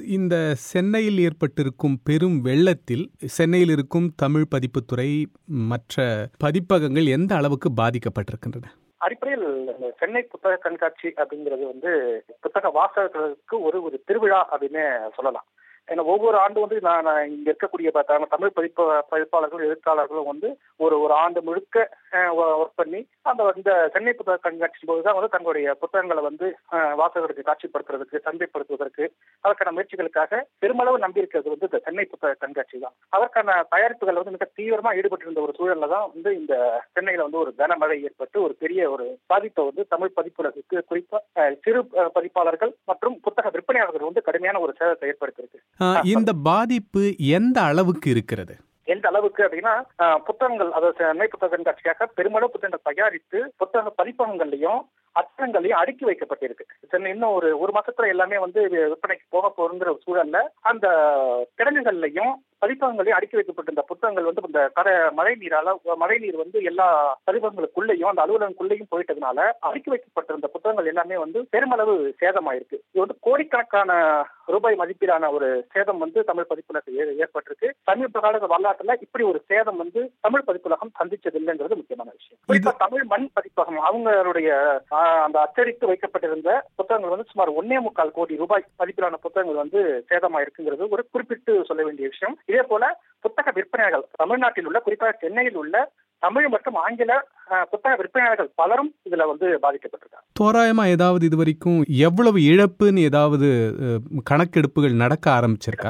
இந்த சென்னையில் ஏற்பட்டிருக்கும் பெரும் வெள்ளத்தில் சென்னையில் இருக்கும் தமிழ் பதிப்புத்துறை மற்ற பதிப்பகங்கள் எந்த அளவுக்கு பாதிக்கப்பட்டிருக்கின்றன? அடிப்படையில் சென்னை புத்தக கண்காட்சி அப்படிங்கிறது புத்தக வாசகர்களுக்கு ஒரு திருவிழா அப்படின்னு சொல்லலாம். ஏன்னா ஒவ்வொரு ஆண்டு நான் இங்க இருக்கக்கூடிய தமிழ் பதிப்பாளர்களும் எழுத்தாளர்களும் ஒரு ஆண்டு முழுக்க ஒர்க் பண்ணி இந்த சென்னை புத்தக கண்காட்சி போதுதான் தங்களுடைய புத்தகங்களை வாசகர்களுக்கு காட்சிப்படுத்துறதுக்கு சந்தைப்படுத்துவதற்கு அதற்கான முயற்சிகளுக்காக பெருமளவு நம்பியிருக்கிறது இந்த சென்னை புத்தக கண்காட்சி தான். அதற்கான தயாரிப்புகள் மிக தீவிரமா ஈடுபட்டிருந்த ஒரு சூழல்ல தான் இந்த சென்னையில ஒரு கனமழை ஏற்பட்டு ஒரு பெரிய ஒரு பாதிப்பை தமிழ் பதிப்புலகுக்கு குறிப்பா சிறு பதிப்பாளர்கள் மற்றும் புத்தக விற்பனையாளர்கள் கடுமையான ஒரு சேதத்தை ஏற்படுத்தியிருக்கு. இந்த பாதிப்பு எந்த அளவுக்கு இருக்கிறது? எந்த அளவுக்கு அப்படின்னா, புத்தகங்கள் அதாவது சென்னை புத்தக கண்காட்சியாக பெருமளவு புத்தகங்கள் தயாரித்து புத்தக பதிப்பகங்கள்லையும் அச்சகங்களையும் அடுக்கி வைக்கப்பட்டிருக்கு. சென்னை இன்னும் ஒரு மாசத்துல எல்லாமே விற்பனைக்கு போக போகிற சூழல்ல அந்த கிடங்குகள்லையும் பதிப்பகங்களையும் அடுக்கி வைக்கப்பட்டிருந்த புத்தகங்கள் இந்த மழை நீர் எல்லா பதிப்பகங்களுக்குள்ளேயும் அந்த அலுவலகங்களுக்குள்ளேயும் போயிட்டதுனால அடுக்கி வைக்கப்பட்டிருந்த புத்தகங்கள் எல்லாமே பெருமளவு சேதமாயிருக்கு. இது கோடிக்கணக்கான ரூபாய் மதிப்பீடான ஒரு சேதம் தமிழ் பதிப்புலகம் ஏற்பட்டிருக்கு. சமீப கால வரலாற்றுல இப்படி ஒரு சேதம் தமிழ் பதிப்புலகம் சந்திச்சது இல்லைங்கிறது முக்கியமான விஷயம். குறிப்பா தமிழ் மண் பதிப்பகம் அவங்களுடைய அந்த அச்சடித்து வைக்கப்பட்டிருந்த புத்தகங்கள் சுமார் 1.25 கோடி ரூபாய் மதிப்பிலான புத்தகங்கள் சேதமாயிருக்குங்கிறது ஒரு குறிப்பிட்டு சொல்ல வேண்டிய விஷயம். இதே போல புத்தக விற்பனையாளர்கள் தமிழ்நாட்டில் உள்ள குறிப்பாக சென்னையில் உள்ள தமிழ் மற்றும் ஆங்கில புத்தக விற்பனையாளர்கள் பலரும் இதுல பாதிக்கப்பட்டிருக்காங்க. தோராயமா ஏதாவது இதுவரைக்கும் எவ்வளவு இழப்புன்னு ஏதாவது கணக்கெடுப்புகள் நடக்க ஆரம்பிச்சிருக்கா?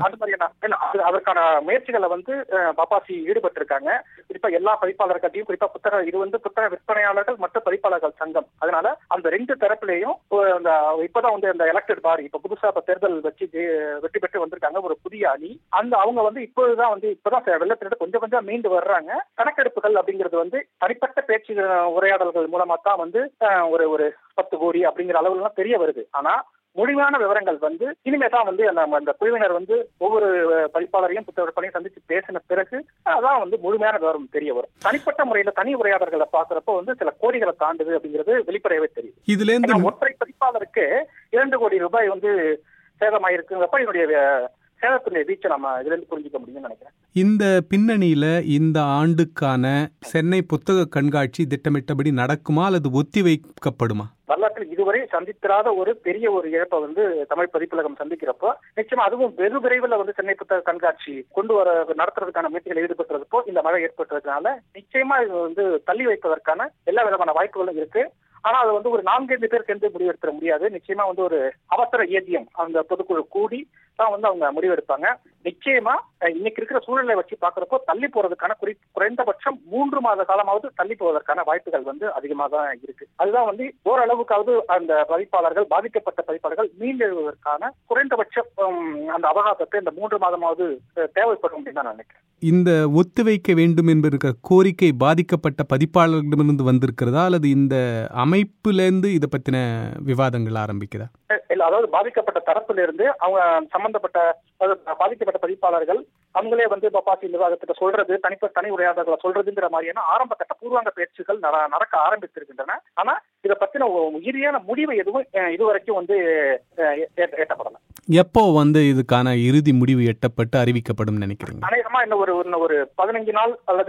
அதற்கான முயற்சிகளை பாப்பாசி ஈடுபட்டிருக்காங்க. குறிப்பா எல்லா பதிப்பாளர்களையும் குறிப்பா புத்தக விற்பனையாளர்கள் மற்றும் பதிப்பாளர்கள் சங்கம். அதனால அந்த ரெண்டு தரப்பிலையும் இப்பதான் இந்த எலெக்டட் பாடி இப்ப புதுசா தேர்தல் வச்சு வெற்றி பெற்று வந்திருக்காங்க ஒரு புதிய அணி. இப்பதான் வெள்ளத்திலிருந்து கொஞ்சம் கொஞ்சம் மீண்டு வர்றாங்க. கணக்கெடுப்புகள் அப்படிங்கிறது தனிப்பட்ட பேச்சு உரையாடல்கள் மூலமா தான் ஒரு 10 கோடி அப்படிங்கிற அளவுல தெரிய வருது. ஆனா முழுமையான விவரங்கள் இனிமே தான் அந்த குழுவினர் ஒவ்வொரு பதிப்பாளரையும் புத்தக விற்பனையும் சந்திச்சு பேசின பிறகு அதான் முழுமையான விவரம் தெரிய வரும். தனிப்பட்ட முறையில தனி உரையாடல்களை பாக்குறப்போ சில கோடிகளை தாண்டுது அப்படிங்கிறது வெளிப்படையவே தெரியும். இதுல இருந்து ஒற்றை பதிப்பாளருக்கு 2 கோடி ரூபாய் சேதமாயிருக்குங்கிறப்ப என்னுடைய சேதத்தினுடைய வீச்சை நம்ம இதுல இருந்து புரிஞ்சுக்க முடியும்னு நினைக்கிறேன். இந்த பின்னணியில இந்த ஆண்டுக்கான சென்னை புத்தக கண்காட்சி திட்டமிட்டபடி நடக்குமா அல்லது ஒத்தி வைக்கப்படுமா? வரலாற்றில் இதுவரை சந்தித்திராத ஒரு பெரிய ஒரு இழப்பை தமிழ் பதிப்புலகம் சந்திக்கிறப்போ நிச்சயமா அதுவும் வெகு விரைவில் சென்னை புத்தக கண்காட்சி நடத்துறதுக்கான முயற்சிகள் ஈடுபட்டுறதுப்போ இந்த மழை ஏற்பட்டதுனால நிச்சயமா இது தள்ளி வைப்பதற்கான எல்லா விதமான வாய்ப்புகளும் இருக்கு. ஆனா அது ஒரு 4-5 பேர் சேர்ந்து முடிவெடுத்துட முடியாது. நிச்சயமா ஒரு அவசர ஏதியம் அந்த பொதுக்குழு கூடி தான் அவங்க முடிவெடுப்பாங்க. நிச்சயமா இன்னைக்கு இருக்கிற சூழ்நிலை வச்சு பாக்குறப்போ தள்ளி போறதுக்கான குறைந்தபட்சம் 3 மாத காலமாவது தள்ளி போவதற்கான வாய்ப்புகள் அதிகமாக தான் இருக்கு. அதுதான் ஓரளவுக்காவது அந்த பாதிக்கப்பட்ட பதிப்பாளர்கள் மீண்டெழுவதற்கான குறைந்தபட்ச அந்த அவகாசத்தை இந்த 3 மாதமாவது தேவைப்படும் அப்படின்னு நான் நினைக்கிறேன். இந்த ஒத்திவைக்க வேண்டும் என்பதற்கு கோரிக்கை பாதிக்கப்பட்ட பதிப்பாளர்களிடமிருந்து வந்திருக்கிறதா அல்லது இந்த அமைப்பிலிருந்து இதை பத்தின விவாதங்கள் ஆரம்பிக்குதா? அதாவது பாதிக்கப்பட்ட தரப்புல இருந்து அவங்க சம்பந்தப்பட்ட பாதிக்கப்பட்ட பதிப்பாளர்கள் அவங்களே பாப்பாசி நிர்வாகத்திட்ட சொல்றது தனி உரையாடல்களை சொல்றதுங்கிற மாதிரியான ஆரம்ப கட்ட பூர்வாங்க பேச்சுகள் நடக்க ஆரம்பித்திருக்கின்றன. ஆனா இதை பத்தின உறுதியான முடிவு எதுவும் இதுவரைக்கும் எட்டப்படலாம். எப்போ இதுக்கான இறுதி முடிவு எட்டப்பட்டு அறிவிக்கப்படும் நினைக்கிறீங்க? அநேகமா இன்னும் ஒரு 15 நாள் அல்லது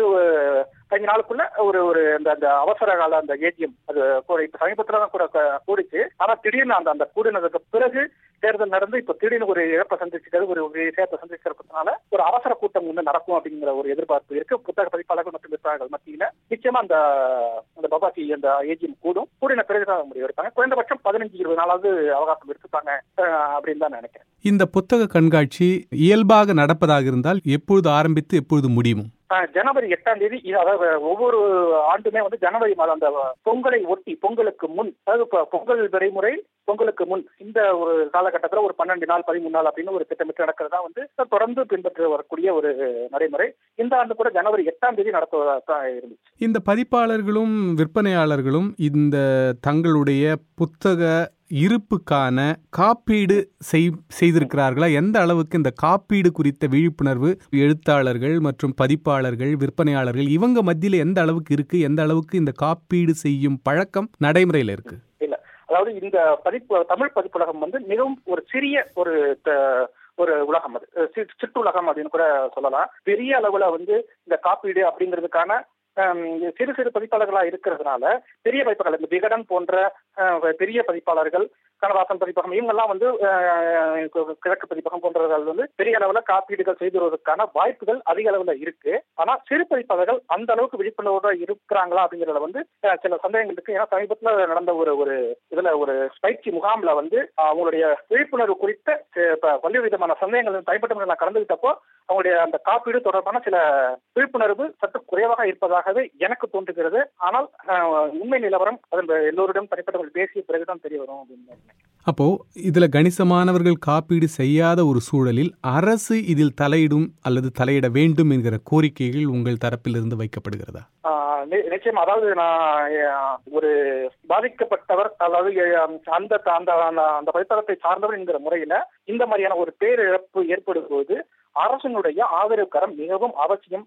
5 நாளுக்குள்ள ஒரு அந்த அவசர கால அந்த ஏடிஎம் அது இப்ப சமீபத்துல தான் கூட கூடிச்சு. ஆனா திடீர்னு அந்த கூடினதுக்கு பிறகு தேர்தல் நடந்து இப்ப திடீர்னு ஒரு இழப்பை சந்திச்சுக்கிறது ஒரு விஷயத்தை சந்திச்சிருக்கிறதுனால ஒரு அவசர கூட்டம் நடக்கும் அப்படிங்கிற ஒரு எதிர்பார்ப்பு இருக்கு. புத்தக பதிப்பாளர்கள் மற்றும் விற்பனையாளர்கள் மத்தியில நிச்சயமா அந்த பாபாசி அந்த ஏஜிஎம் கூடின பிறகுதான் முடிவு எடுப்பாங்க. குறைந்தபட்சம் 15-20 நாளாவது அவகாசம் எடுத்துப்பாங்க அப்படின்னு தான் நினைக்கிறேன். இந்த புத்தக கண்காட்சி இயல்பாக நடப்பதாக இருந்தால் எப்பொழுது ஆரம்பித்து எப்பொழுது முடியும்? ஜனவரி 8ஆம் தேதி. அதாவது ஒவ்வொரு ஆண்டுமே ஜனவரி மாதம் அந்த பொங்கலை ஒட்டி பொங்கலுக்கு முன், அதாவது பொங்கல் விடைமுறை பொங்கலுக்கு முன் இந்த ஒரு காலகட்டத்தில் ஒரு 12 நாள் 13 நாள் அப்படின்னு ஒரு திட்டமிட்டு நடக்கிறதா தொடர்ந்து பின்பற்ற வரக்கூடிய ஒரு நடைமுறை. இந்த ஆண்டு கூட ஜனவரி 8ஆம் தேதி நடத்துவதாக இருந்துச்சு. இந்த பதிப்பாளர்களும் விற்பனையாளர்களும் இந்த தங்களுடைய புத்தக இருப்புக்கான காப்பீடு செய்திருக்கிறார்களா? எந்த அளவுக்கு இந்த காப்பீடு குறித்த விழிப்புணர்வு எழுத்தாளர்கள் மற்றும் பதிப்பாளர்கள் விற்பனையாளர்கள் இவங்க மத்தியில எந்த அளவுக்கு இருக்கு? எந்த அளவுக்கு இந்த காப்பீடு செய்யும் பழக்கம் நடைமுறையில இருக்கு? இல்ல, அதாவது இந்த தமிழ் பதிப்புலகம் மிகவும் ஒரு சிறிய ஒரு சிற்றுலகம் அப்படின்னு கூட சொல்லலாம். பெரிய அளவுல வந்து இந்த காப்பீடு அப்படிங்கிறதுக்கான சிறு சிறு பதிப்பாளர்களா இருக்கிறதுனால பெரிய பதிப்பாளர்கள், இந்த விகடன் போன்ற பெரிய பதிப்பாளர்கள், கண்ணதாசன் பதிப்பகம், இவங்கெல்லாம் வந்து கிழக்கு பதிப்பகம் போன்றவர்கள் வந்து பெரிய அளவுல காப்பீடுகள் செய்து வருவதற்கான வாய்ப்புகள் அதிக அளவுல இருக்கு. ஆனா சிறு பதிப்பாளர்கள் அந்த அளவுக்கு விழிப்புணர்வோட இருக்கிறாங்களா அப்படிங்கறத வந்து சில சந்தேகங்கள் இருக்கு. ஏன்னா சமீபத்துல நடந்த ஒரு பயிற்சி முகாம்ல வந்து அவங்களுடைய விழிப்புணர்வு குறித்த பல்வேறு விதமான சந்தேகங்கள் தனிப்பட்ட முறையில் கலந்துகிட்டப்போ அவங்களுடைய அந்த காப்பீடு தொடர்பான சில விழிப்புணர்வு சற்று குறைவாக இருப்பதாகவே எனக்கு தோன்றுகிறது. ஆனால் உண்மை நிலவரம் அதில் எல்லோரிடம் தனிப்பட்டவர்கள் பேசிய பிறகுதான் தெரிய வரும் அப்படின்னு. அப்போ இதுல கணிசமானவர்கள் காப்பீடு செய்யாத ஒரு சூழலில் அரசு இதில் தலையிடும் அல்லது தலையிட வேண்டும் என்கிற கோரிக்கைகள் உங்கள் தரப்பிலிருந்து வைக்கப்படுகிறதா? நிச்சயம். அதாவது நான் ஒரு பாதிக்கப்பட்டவர், அதாவது அந்த பதிப்பகத்தை சார்ந்தவர் என்கிற முறையில இந்த மாதிரியான ஒரு பேரிழப்பு ஏற்படும் போது அரசனுடைய ஆதரவு கரம் மிகவும் அவசியம்.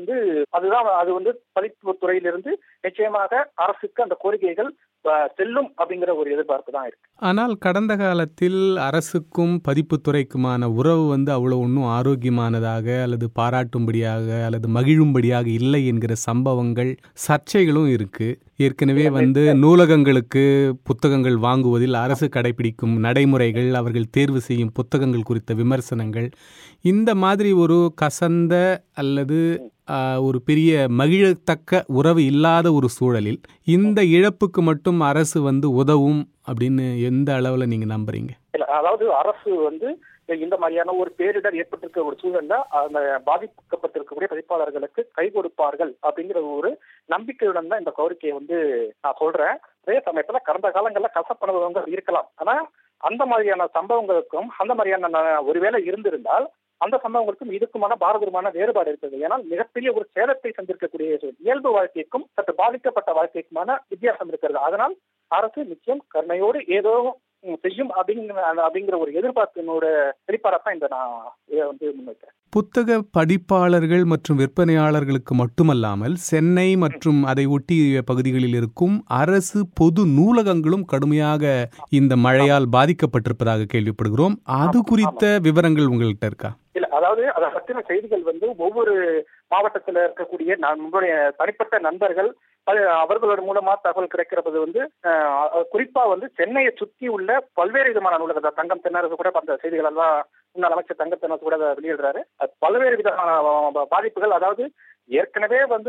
அது வந்து பதிப்பு துறையிலிருந்து நிச்சயமாக அரசுக்கு அந்த கோரிக்கைகள் செல்லும் அப்படிங்கிற ஒரு எதிர்பார்ப்பு தான் இருக்கு. ஆனால் கடந்த காலத்தில் அரசுக்கும் பதிப்புத்துறைக்குமான உறவு வந்து அவ்வளவு ஒன்றும் ஆரோக்கியமானதாக அல்லது பாராட்டும்படியாக அல்லது மகிழும்படியாக இல்லை என்கிற சம்பவங்கள், சர்ச்சைகளும் இருக்கு. ஏற்கனவே வந்து நூலகங்களுக்கு புத்தகங்கள் வாங்குவதில் அரசு கடைபிடிக்கும் நடைமுறைகள், அவர்கள் தேர்வு செய்யும் புத்தகங்கள் குறித்த விமர்சனங்கள், இந்த மாதிரி ஒரு கசந்த அல்லது ஒரு பெரிய மகிழத்தக்க உறவு இல்லாத ஒரு சூழலில் இந்த இழப்புக்கு மட்டும் அரசு வந்து உதவும் அப்படின்னு எந்த அளவுல நீங்க நம்புறீங்க? இல்ல, அதாவது அரசு வந்து இந்த மாதிரியான ஒரு பேரிடர் ஏற்பட்டிருக்க ஒரு சூழல்ல அந்த பாதிக்கப்பட்டிருக்கக்கூடிய பதிப்பாளர்களுக்கு கை கொடுப்பார்கள் அப்படிங்கிற ஒரு நம்பிக்கையுடன் தான் இந்த கோரிக்கையை வந்து நான் சொல்றேன். அதே சமயத்துல கடந்த காலங்கள்ல கசப்பணவங்க இருக்கலாம். ஆனா அந்த மாதிரியான சம்பவங்களுக்கும் அந்த மாதிரியான ஒருவேளை இருந்திருந்தால் அந்த சம்பவங்களுக்கும் இதுக்குமான பாரதூரமான வேறுபாடு இருக்குது. ஏன்னா மிகப்பெரிய ஒரு சேதத்தை சந்திருக்கக்கூடிய இயல்பு வாழ்க்கைக்கும் சற்று பாதிக்கப்பட்ட வாழ்க்கைக்குமான வித்தியாசம் இருக்கிறது. அதனால் அரசு நிச்சயம் கருணையோடு ஏதோ செய்யும் அப்படிங்கிற ஒரு எதிர்பார்ப்பினோட வெளிப்பாடத்தான் இந்த நான் இதை வந்து முன்வைக்கிறேன். புத்தக படிப்பாளர்கள் மற்றும் விற்பனையாளர்களுக்கு மட்டுமல்லாமல் சென்னை மற்றும் அதை ஒட்டிய பகுதிகளில் இருக்கும் அரசு பொது நூலகங்களும் கடுமையாக இந்த மழையால் பாதிக்கப்பட்டிருப்பதாக கேள்விப்படுகிறோம். அது குறித்த விவரங்கள் உங்கள்கிட்ட இருக்கா? இல்ல, அதாவது அதை பற்றின செய்திகள் வந்து ஒவ்வொரு மாவட்டத்தில் இருக்கக்கூடிய நம்மளுடைய தனிப்பட்ட நண்பர்கள் அவர்களோட மூலமா தகவல் கிடைக்கிறது வந்து குறிப்பா வந்து சென்னையை சுற்றி உள்ள பல்வேறு விதமான நூலகங்கள், தங்கம் தென்னரசு கூட அந்த செய்திகள் எல்லாம் முன்னாள் அமைச்சர் தங்கம் தென்னரசு கூட வெளியிடுறாரு. பல்வேறு விதமான பாதிப்புகள், அதாவது ஏற்கனவே வந்து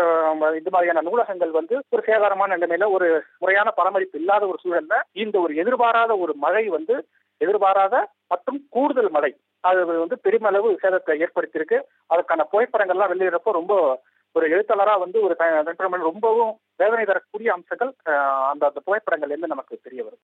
இந்த மாதிரியான நூலகங்கள் வந்து ஒரு சேதாரமான நிலைமையில ஒரு முறையான பராமரிப்பு இல்லாத ஒரு சூழல்ல இந்த ஒரு எதிர்பாராத ஒரு மழை வந்து எதிர்பாராத மற்றும் கூடுதல் மழை அது வந்து பெருமளவு சேதத்தை ஏற்படுத்தியிருக்கு. அதுக்கான புகைப்படங்கள்லாம் வெளியிடறப்போ ரொம்ப ஒரு எழுத்தாளரா வந்து ஒரு ரொம்பவும் வேதனை தரக்கூடிய அம்சங்கள் அந்த புகைப்படங்கள் இருந்து நமக்கு தெரிய வரும்.